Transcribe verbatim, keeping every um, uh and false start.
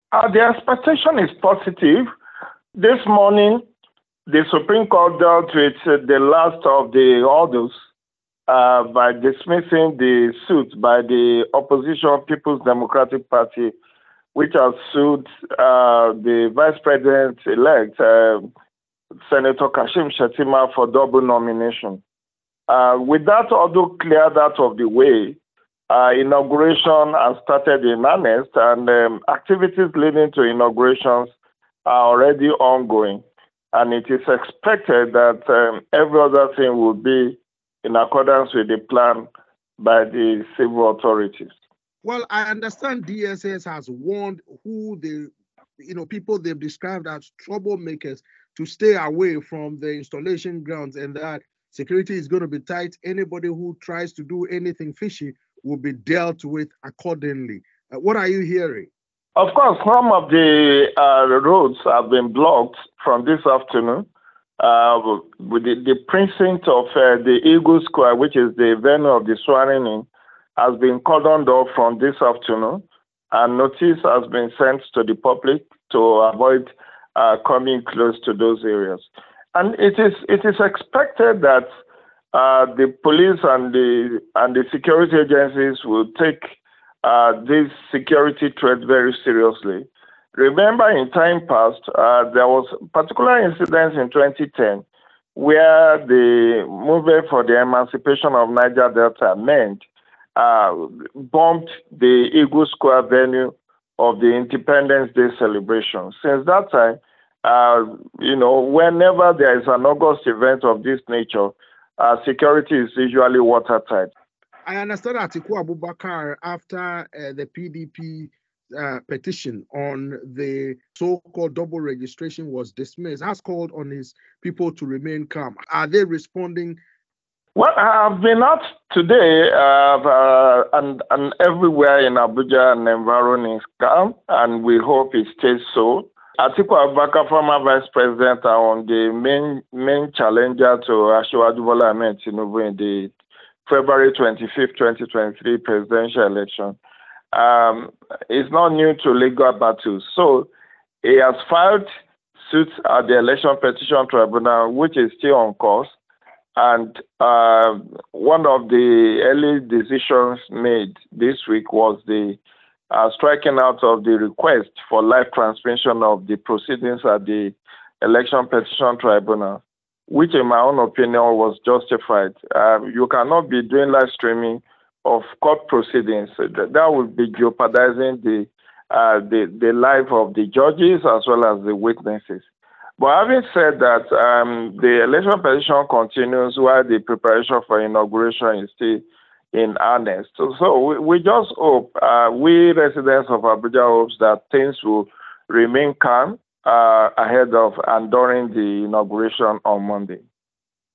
Uh, the expectation is positive. This morning, the Supreme Court dealt with uh, the last of the orders uh, by dismissing the suit by the opposition People's Democratic Party, which has sued uh, the Vice President-elect, uh, Senator Kashim Shettima, for double nomination. Uh, with that order cleared out of the way, uh, inauguration has started in earnest, and um, activities leading to inaugurations are already ongoing. And it is expected that um, every other thing will be in accordance with the plan by the civil authorities. Well, I understand D S S has warned who the, you know, people they've described as troublemakers to stay away from the installation grounds, and that security is going to be tight. Anybody who tries to do anything fishy will be dealt with accordingly. Uh, what are you hearing? Of course, some of the uh, roads have been blocked from this afternoon. Uh, with the, the precinct of uh, the Eagle Square, which is the venue of the swearing-in, has been cordoned off from this afternoon, and notice has been sent to the public to avoid uh, coming close to those areas. And it is it is expected that uh, the police and the and the security agencies will take uh, this security threat very seriously. Remember, in time past, uh, there was particular incidents in twenty ten where the movement for the emancipation of Niger Delta meant uh, bombed the Eagle Square venue of the Independence Day celebration. Since that time, uh, you know, whenever there is an August event of this nature, uh, security is usually watertight. I understand Atiku Abubakar, after uh, the P D P uh, petition on the so-called double registration was dismissed, has called on his people to remain calm. Are they responding? Well, I've been out today uh, uh, and, and everywhere in Abuja and environment is calm, and we hope it stays so. Atiku Abubakar, former vice president, are on the main main challenger to Asiwaju Bola Ahmed Tinubu in the February twenty-fifth, twenty twenty-three presidential election. Um, it's not new to legal battles. So he has filed suits at the Election Petition Tribunal, which is still on course. And uh, one of the early decisions made this week was the uh, striking out of the request for live transmission of the proceedings at the Election Petition Tribunal, which in my own opinion was justified. Uh, you cannot be doing live streaming of court proceedings. That, that would be jeopardizing the, uh, the, the life of the judges as well as the witnesses. But having said that, um, the election petition continues while the preparation for inauguration is still in earnest. So, so we, we just hope, uh, we residents of Abuja hopes that things will remain calm uh, ahead of and during the inauguration on Monday.